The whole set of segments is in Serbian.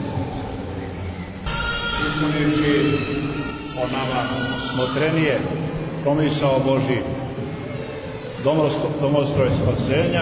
Ispunivši o nama smotrenije promisao Božji domostroj spasenja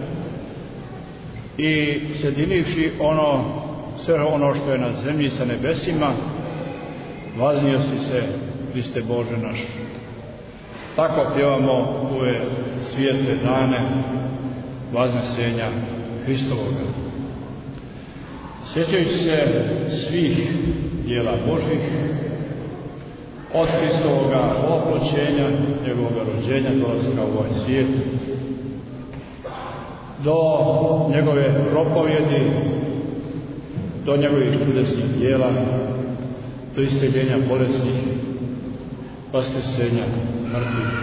i sjedinivši sve ono što je na zemlji sa nebesima, vaznio si se, Hriste Bože naš. Tako pjevamo ove svijetle dane vaznesenja Hristovoga. Sjećajući se svih djela Božih, od Hristovoga oploćenja, njegovog rođenja, dolaska u ovaj svijet, do njegove propovjedi, do njegovih čudesnih djela, do isceljenja bolesnih, vaskrsenja mrtvih,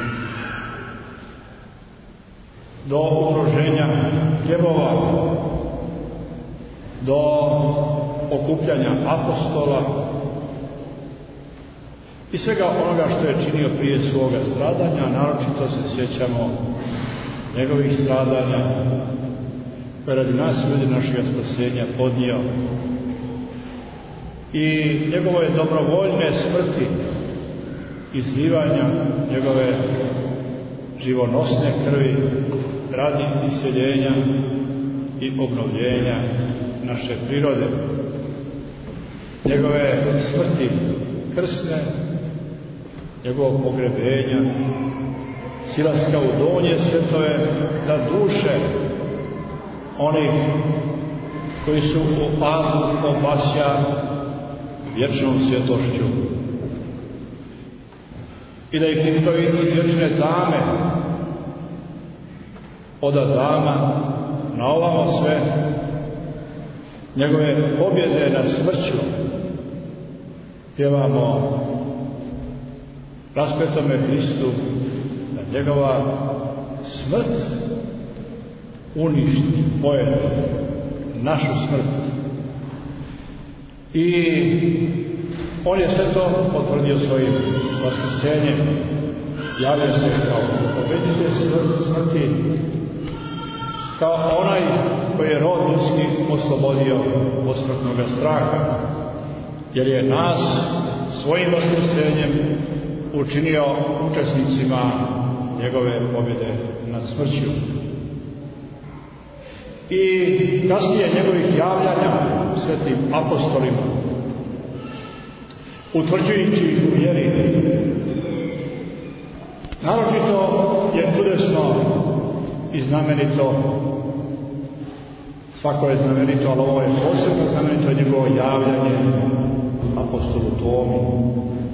do ukruženja djevova, do okupljanja apostola i svega onoga što je činio prije svoga stradanja. Naročito se sjećamo njegovih stradanja koje radi nas ljudi našega spasenja podnio i njegove dobrovoljne smrti, izlivanja njegove živonosne krvi radi isceljenja i obnovljenja naše prirode, njegove smrti krsne, njegovog pogrebenja, silaska u donje svjetove, da duše onih koji su u adu obasja vječnom svjetošću i da ih nikto iz vječne tame od Adama na ovamo sve njegove pobjede nad smrću pjevamo raspetome Hristu, da njegova smrt uništi, pojede našu smrt. I on je sve to potvrdio svojim vaskrsenjem, javio se kao pobjeditelj smrti, kao onaj koji je rod ljudski oslobodio od smrtnog straha, jer je nas svojim vaskrsenjem učinio učesnicima njegove pobjede nad smrću. I kasnije njegovih javljanja svetim apostolima, utvrđujući ih u vjeri. Naročito je čudesno i znamenito, svako je znamenito, ali ovo je posebno znamenito, njegovo javljanje apostolu Tomi,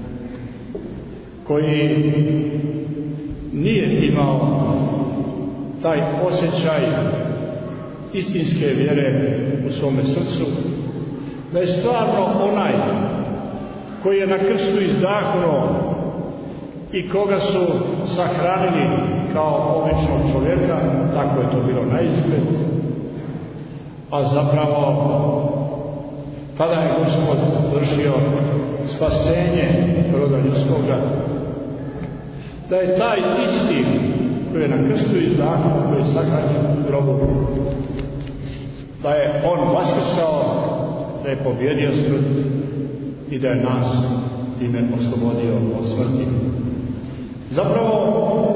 koji nije imao taj osjećaj istinske vjere u svome srcu, da je stvarno onaj koji je na krstu izdahnuo i koga su sahranili kao običnog čovjeka, tako je to bilo na izgled, a zapravo tada je Gospod vršio spasenje roda ljudskoga, da je taj isti koji je na krstu izdahnuo, koji je sahranjen u grobu, da je on vaskrsao, da je pobjedio smrt i da je nas time oslobodio od smrti. Zapravo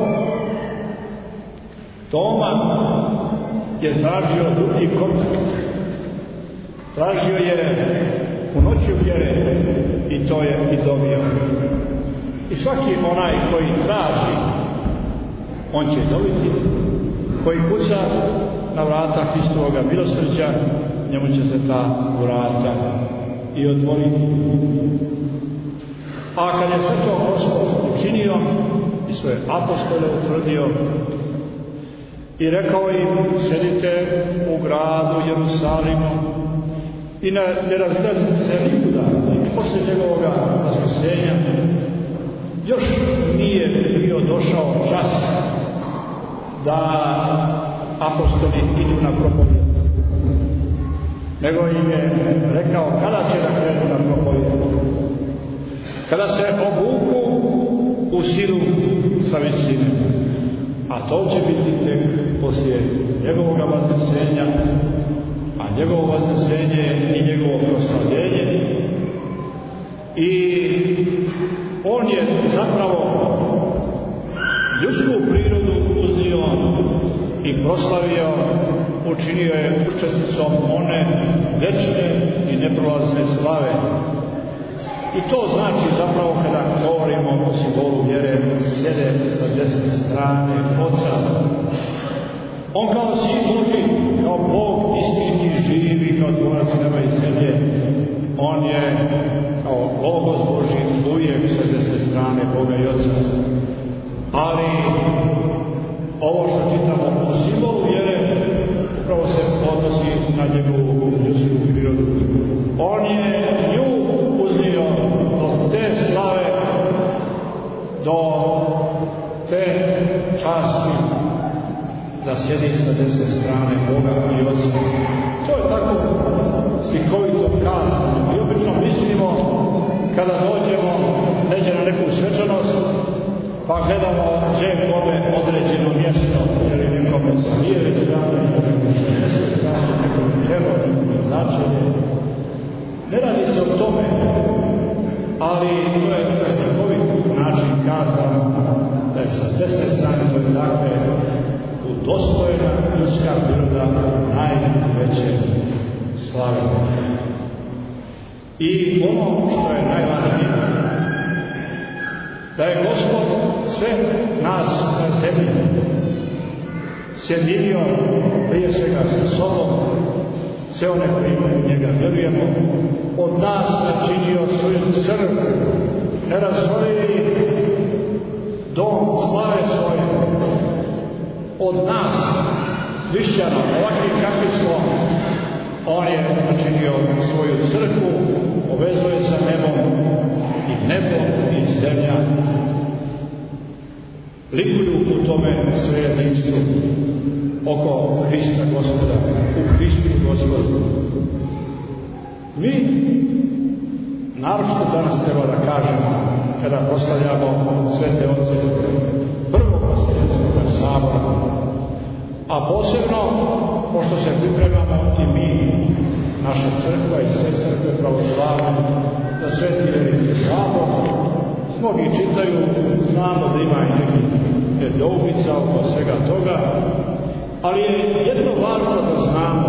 Toma je tražio dublji kontakt, tražio je punoću vjere i to je i dobio. I svaki onaj koji traži, on će dobiti, koji kuca na vrata Hristovoga milosrđa, njemu će se ta vrata i otvoriti. A kad je sve to Gospod učinio i svoje apostole utvrdio i rekao im, sedite u gradu Jerusalimu i ne razilazite se nikuda, i poslije njegovoga vaskrsenja još nije bio došao čas da apostoli idu na propovijed, nego im je rekao kada će da krenu na propovijed, kada se obuku u silu sa visine, a to će biti tek poslije njegovog vaskrsenja, a njegovo vaskrsenje i njegovo proslavljanje proslavio, učinio je učesnicom one večne i neprolazne slave. I to znači zapravo kada govorimo o simbolu vjere, sjede sa desne strane Oca. On kao Sin Božji, kao Bog istinski živi, kao tvorac neba i zemlje, on je kao Logos Božji uvijek sa desne strane Boga i Oca. Ali ovo što čitamo o simbolu vjere upravo se odnosi na njegovu ljudsku prirodu. On je nju uznio do te slave, do te časti da sjedi sa desne strane Boga i Oca. To je tako slikovito kazano. I obično mislimo kada dođemo neđe na neku svečanost, pa gledamo gdje je kome određeno mjesto, jer je nekome sa lijeve strane, nekome sa desne strane, nekome čelo, značenje. Ne radi se o tome, ali to je slikovit način kazano da je sa desne strane, to je dakle udostojena ljudska priroda najveće slave. I ono što je najvažnije, da je Gospod sve nas na zemlji sjedinio prije svega sa sobom, sve one koji u njega vjerujemo, od nas načinio svoju crkvu, nerazvojeni dom slave svoje. Od nas, hrišćana, ovakvi kakvi smo, on je načinio svoju crkvu, povezuje sa nebom i nebo i zemlja likuju u tome sve jedinstvo oko Hrista Gospoda, u Hristu Gospodu. Mi naročito danas treba da kažemo, kada proslavljamo svete oce prvog Vaseljenskog sabora, a posebno pošto se pripremamo i mi, naša crkva i sve crkve pravoslavne, za sveti veliki sabor. Mnogi čitaju, znamo da ima i nekih nedoumica oko svega toga, ali je jedno važno da znamo.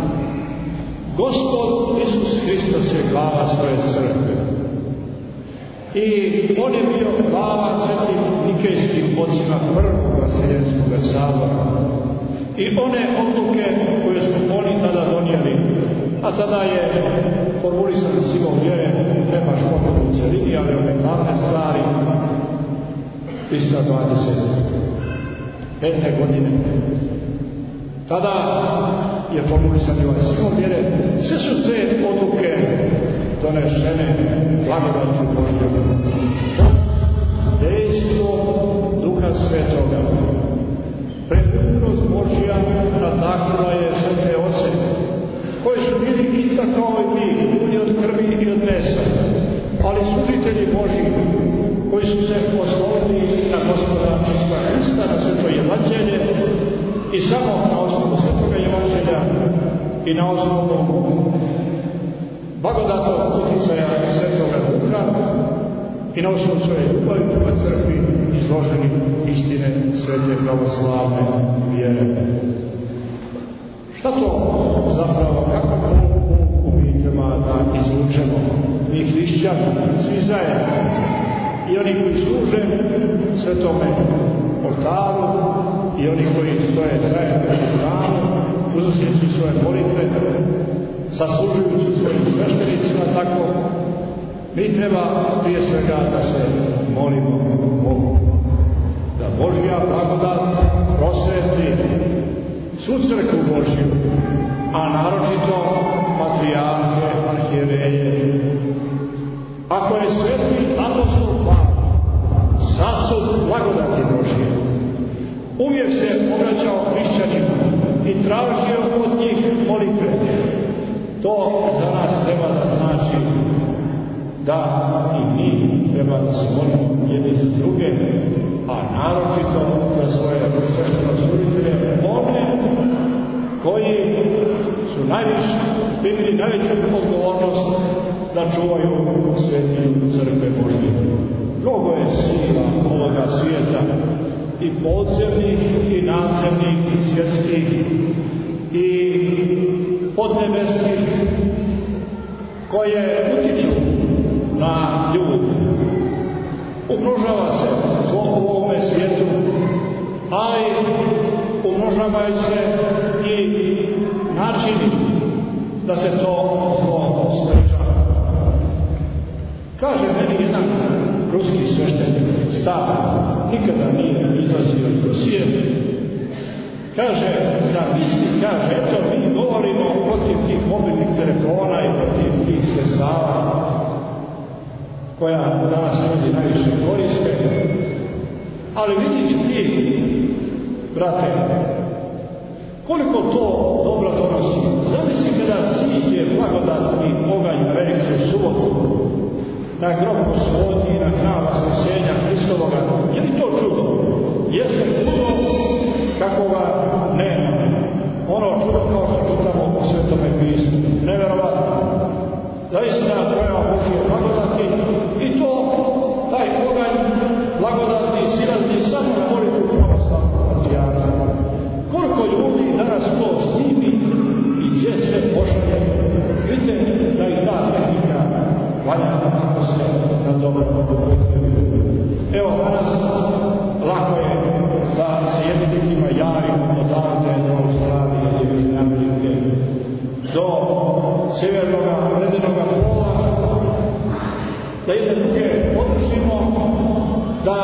Gospod Isus Hristos je glava svoje crkve. I on je bio glava svetim nikejskim ocima prvog Vaseljenskog sabora. I one odluke koje su oni tada donijeli, a tada je formulisan simbol vjere, ne baš potpuno u celini, ali ove glavne stvari, 325. godine. Tada je formulisan i ovaj simbol vjere. Sve su te odluke donešene blagodaću Božjom. Dejstvo Duha Svetoga. Premudrost Božja nadahnula je svete oce, koji su bili ista kao i mi, i od krvi i od mesa, ali služitelji Božji, koji su se oslonili na Gospoda Isusa Hrista, na sveto evanđelje, i samo na osnovu svetoga evanđelja i na osnovu blagodatnog utjecaja svetoga Duha i na osnovu svoje ljubavi prema crkvi izloženi istine svete pravoslavne vjere. Šta to zapravo, kako pouku mi treba da izvučemo? Mi hrišćani, svi zajedno, i oni koji služe svetome oltaru, i oni koji stoje zajedno u hramu, uznosnici svoje molitve, saslužujući svojim sveštenicima, tako mi treba prije svega da se molimo Bogu, da Božja blagodat prosvetli svu crkvu Božju, a naročito patrijarhe, arhijereje. Ako je sveti apostol Pavle sasud blagodati Božje, uvijek se obraćao hrišćanima i tražio od njih molitve, to za nas treba da znači da i mi treba da se molimo jedni za druge, a naročito za svoje sveštenoslujitelje, one koji su bili najveću odgovornost da čuvaju svetiju crkve Božje. Mnogo je sila ovoga svijeta i podzemnih, i nadzemnih, i svjetskih, i podnebeskih, koje utiču na ljude. Umnožava se zlo u ovome svijetu, ali umnožavaju se i načini da se to zlo sprečava. Kaže meni jedan ruski sveštenik, star, nikada nije izlazio iz Rusije, kaže, zamisli, kaže, eto mi govorimo protiv tih mobilnih telefona i protiv tih sredstava koja danas ljudi najviše koriste, ali vidiš ti, brate, koliko to dobro donosi. Zamisli kada siđe blagodatni oganj na veliku subotu, na grob Gospodnji i na hram Vaskrsenja Hristovoga, je li to čudo? Jeste čudo kakoga nema. Ono čudo kao što čitamo u Svetome pismu. Neverovatno. Zaista projava Božje blagodati i to, taj oganj blagodatni silazi samo na molitvu pravoslavnog patrijarha. Koliko ljudi danas to snimi i gdje se pošalje. Vidite da i ta tehnika valja ako se na dobro upotrebi. Evo, danas lako je da se jedinima javim odavde do Australije i Južne Amerike, do sjevernog ledenog pola, da jedne druge podržimo, da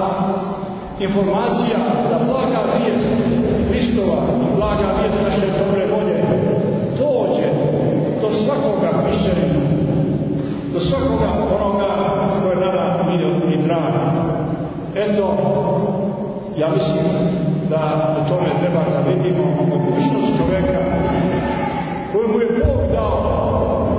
informacija, da blaga vijest Hristova i blaga vijest naše dobre volje dođe do svakoga hrišćanina, do svakoga onoga koje je nama milio i drago. Eto, ja mislim da u tome treba da vidimo mogućnost čoveka koju mu je Bog dao.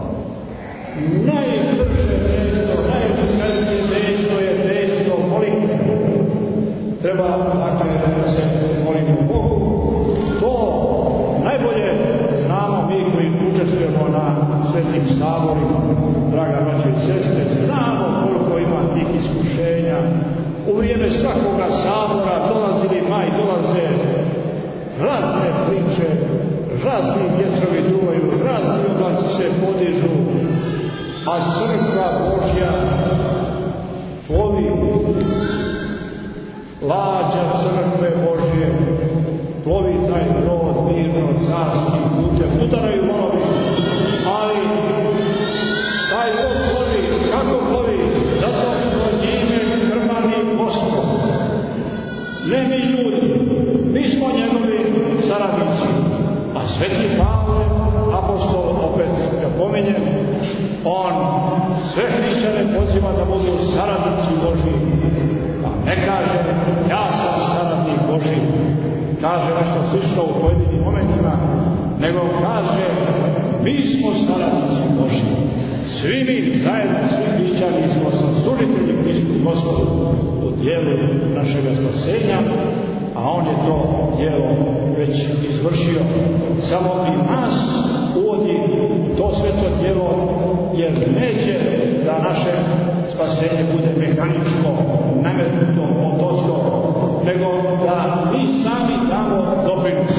Najbrže dejstvo, najefikasnije dejstvo je dejstvo molitve. Treba dakle da se molimo Bogu. To najbolje znamo mi koji učestvujemo na svetim saborima, draga braćo i sestre, znamo koliko ima tih iskušenja. U vrijeme svakoga sabora dolazili dolaze razne priče, razni vjetrovi duvaju, razni oblaci se podižu, a crkva Božja plovi, lađa crkve Božje, plovi taj brod mirno carskim putem, udaraju valovi, ali taj brod plovi, kako plovi? Zato što njime krmani Gospod. Ne mi ljudi, mi smo njegovi saradnici. A Sveti Pavle, apostol, opet ga pominjem, on sve hrišćane poziva da budu saradnici Božji. Pa ne kaže, ja sam saradnik Božji, kaže nešto slično u pojedinim momentima, nego kaže, mi smo saradnici Božji. Svi mi zajedno, svi hrišćani smo saslužitelji Hristu Gospodu u dijelu našega spasenja, a on je to djelo već izvršio. Samo i nas uvodi to sveto djelo, jer neće da naše spasenje bude mehaničko, nametnuto odozdo, nego da mi sami damo doprinos.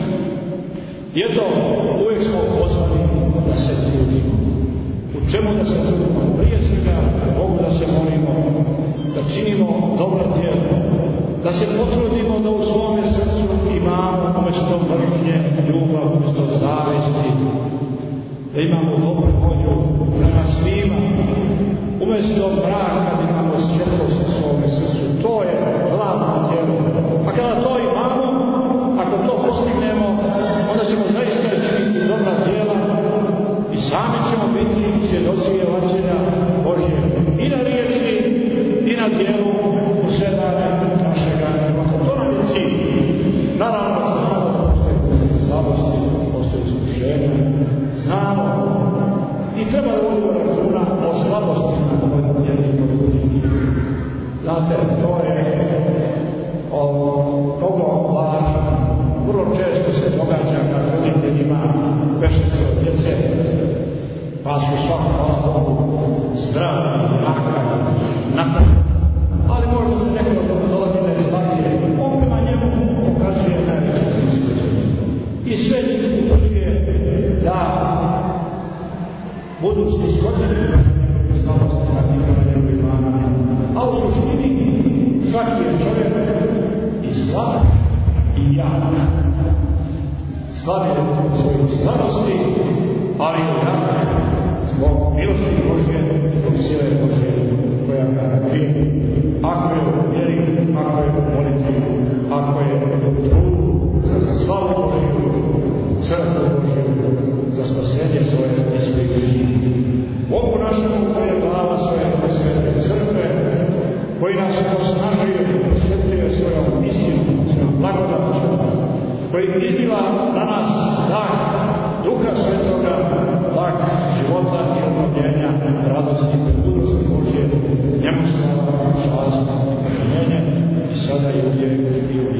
I eto, uvijek smo pozvani da se trudimo. U čemu da se trudimo? Prije svega Bogu da se molimo, da činimo dobro djelo, da se potrudimo da u svome srcu imamo umjesto mržnje, ljubav, umjesto zavesti, da imamo dobru volju prema svima, umjesto mraka da imamo svjetlost u svome srcu. To je glavno djelo. A kada to imamo, ako to postignemo, onda ćemo zaista činiti dobra djela i sami ćemo biti svjedoci evanđelja Božje i na riječi i na djelu u sve dane našega života. To nam je cilj. Naravno, znamo da postoje slabosti, postoje iskušenja, znamo i treba da vodimo računa o slabostima koje jedni kod drugih. Znate, to je mnogo važno. Vrlo često se događa kad roditelj ima pešetero djece, pa su svako, hvala Bogu, zdravi, maka, napravljeni. Ali možda se neko dolazi da je slabiji I sve njih utvrđuje da budu svi skođeni slabosti na njihovim imana. A u suštini svaki je čovjek i slab i jak. Slab je u svojoj slabosti, ali i jak zbog milosti Božje, zbog sile Božje koja ga krije. Ako je u vjeri, ako je u molitvi, ako je u trudu za slavu Božju, crkvu Božju, za spasenje svoje i svojih bližnjih. Bogu našemu koji je glava svoje svete crkve, koji nas osnažuje i prosvetljuje svojom istinom, svojom blagodatom, koji izdiva na nas dah Duha Svetoga, dah života i obnovljenja, radosti i budnosti Božje, njemu slava, čast, uklonjenje i sada i uvijek i uvijek.